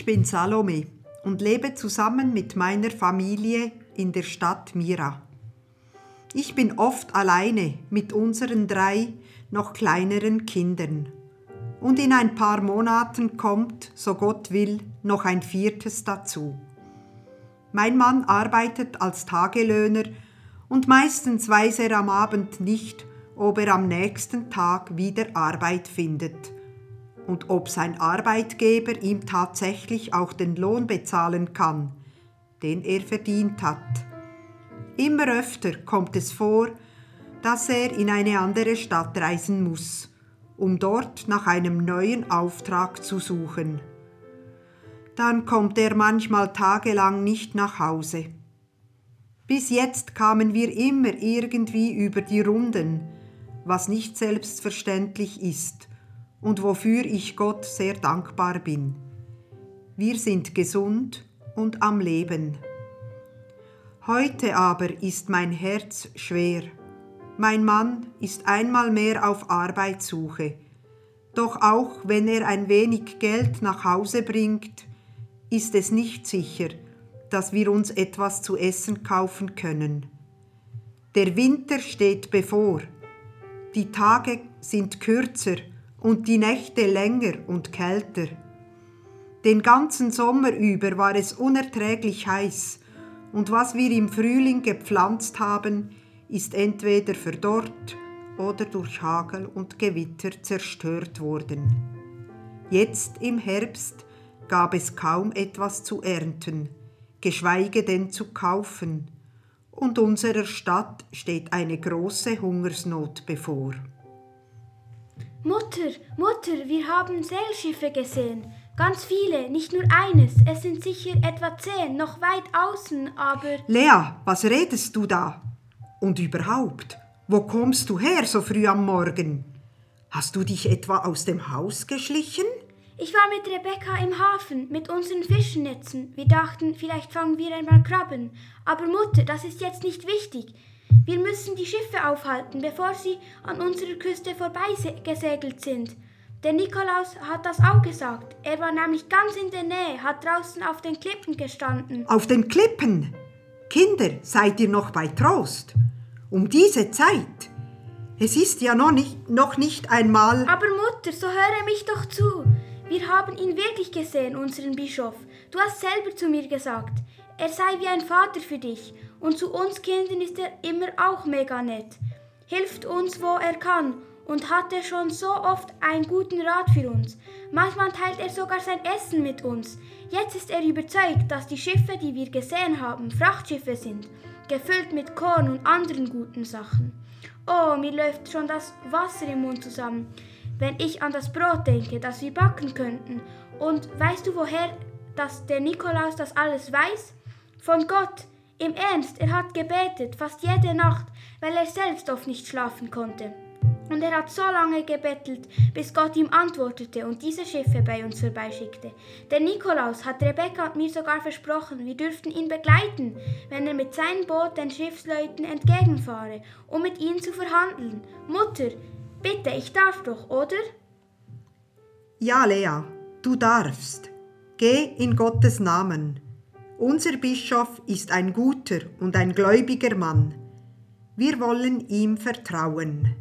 Ich bin Salome und lebe zusammen mit meiner Familie in der Stadt Mira. Ich bin oft alleine mit unseren 3 noch kleineren Kindern. Und in ein paar Monaten kommt, so Gott will, noch ein 4. dazu. Mein Mann arbeitet als Tagelöhner und meistens weiß er am Abend nicht, ob er am nächsten Tag wieder Arbeit findet und ob sein Arbeitgeber ihm tatsächlich auch den Lohn bezahlen kann, den er verdient hat. Immer öfter kommt es vor, dass er in eine andere Stadt reisen muss, um dort nach einem neuen Auftrag zu suchen. Dann kommt er manchmal tagelang nicht nach Hause. Bis jetzt kamen wir immer irgendwie über die Runden, was nicht selbstverständlich ist und wofür ich Gott sehr dankbar bin. Wir sind gesund und am Leben. Heute aber ist mein Herz schwer. Mein Mann ist einmal mehr auf Arbeitssuche. Doch auch wenn er ein wenig Geld nach Hause bringt, ist es nicht sicher, dass wir uns etwas zu essen kaufen können. Der Winter steht bevor. Die Tage sind kürzer und die Nächte länger und kälter. Den ganzen Sommer über war es unerträglich heiß und was wir im Frühling gepflanzt haben, ist entweder verdorrt oder durch Hagel und Gewitter zerstört worden. Jetzt im Herbst gab es kaum etwas zu ernten, geschweige denn zu kaufen, und unserer Stadt steht eine große Hungersnot bevor. Mutter, wir haben Seilschiffe gesehen. Ganz viele, nicht nur eines. Es sind sicher etwa 10, noch weit außen, aber... Lea, was redest du da? Und überhaupt, wo kommst du her so früh am Morgen? Hast du dich etwa aus dem Haus geschlichen? Ich war mit Rebecca im Hafen mit unseren Fischnetzen. Wir dachten, vielleicht fangen wir einmal Krabben. Aber Mutter, das ist jetzt nicht wichtig. Wir müssen die Schiffe aufhalten, bevor sie an unserer Küste vorbeigesegelt sind. Der Nikolaus hat das auch gesagt. Er war nämlich ganz in der Nähe, hat draußen auf den Klippen gestanden. Auf den Klippen? Kinder, seid ihr noch bei Trost? Um diese Zeit? Es ist ja noch nicht einmal... Aber Mutter, so höre mich doch zu. Wir haben ihn wirklich gesehen, unseren Bischof. Du hast selber zu mir gesagt, er sei wie ein Vater für dich. Und zu uns Kindern ist er immer auch mega nett. Hilft uns, wo er kann und hatte schon so oft einen guten Rat für uns. Manchmal teilt er sogar sein Essen mit uns. Jetzt ist er überzeugt, dass die Schiffe, die wir gesehen haben, Frachtschiffe sind, gefüllt mit Korn und anderen guten Sachen. Oh, mir läuft schon das Wasser im Mund zusammen, wenn ich an das Brot denke, das wir backen könnten. Und weißt du, woher der Nikolaus das alles weiß? Von Gott. Im Ernst, er hat gebetet, fast jede Nacht, weil er selbst oft nicht schlafen konnte. Und er hat so lange gebettelt, bis Gott ihm antwortete und diese Schiffe bei uns vorbeischickte. Der Nikolaus hat Rebecca und mir sogar versprochen, wir dürften ihn begleiten, wenn er mit seinem Boot den Schiffsleuten entgegenfahre, um mit ihnen zu verhandeln. Mutter, bitte, ich darf doch, oder? Ja, Lea, du darfst. Geh in Gottes Namen. Unser Bischof ist ein guter und ein gläubiger Mann. Wir wollen ihm vertrauen.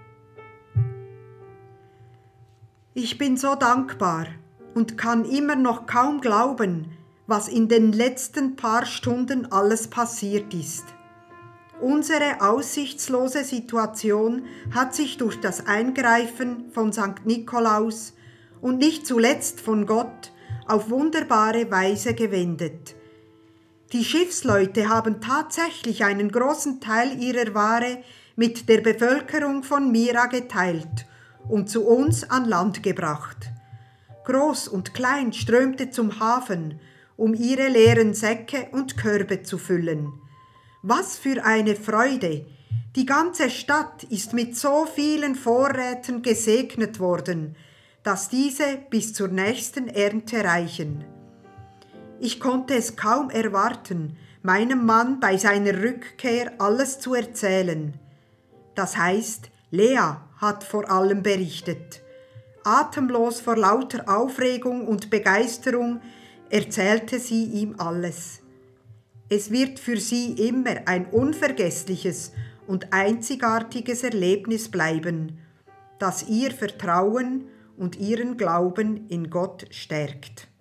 Ich bin so dankbar und kann immer noch kaum glauben, was in den letzten paar Stunden alles passiert ist. Unsere aussichtslose Situation hat sich durch das Eingreifen von St. Nikolaus und nicht zuletzt von Gott auf wunderbare Weise gewendet. Die Schiffsleute haben tatsächlich einen großen Teil ihrer Ware mit der Bevölkerung von Mira geteilt und zu uns an Land gebracht. Groß und klein strömte zum Hafen, um ihre leeren Säcke und Körbe zu füllen. Was für eine Freude! Die ganze Stadt ist mit so vielen Vorräten gesegnet worden, dass diese bis zur nächsten Ernte reichen. Ich konnte es kaum erwarten, meinem Mann bei seiner Rückkehr alles zu erzählen. Das heißt, Lea hat vor allem berichtet. Atemlos vor lauter Aufregung und Begeisterung erzählte sie ihm alles. Es wird für sie immer ein unvergessliches und einzigartiges Erlebnis bleiben, das ihr Vertrauen und ihren Glauben in Gott stärkt.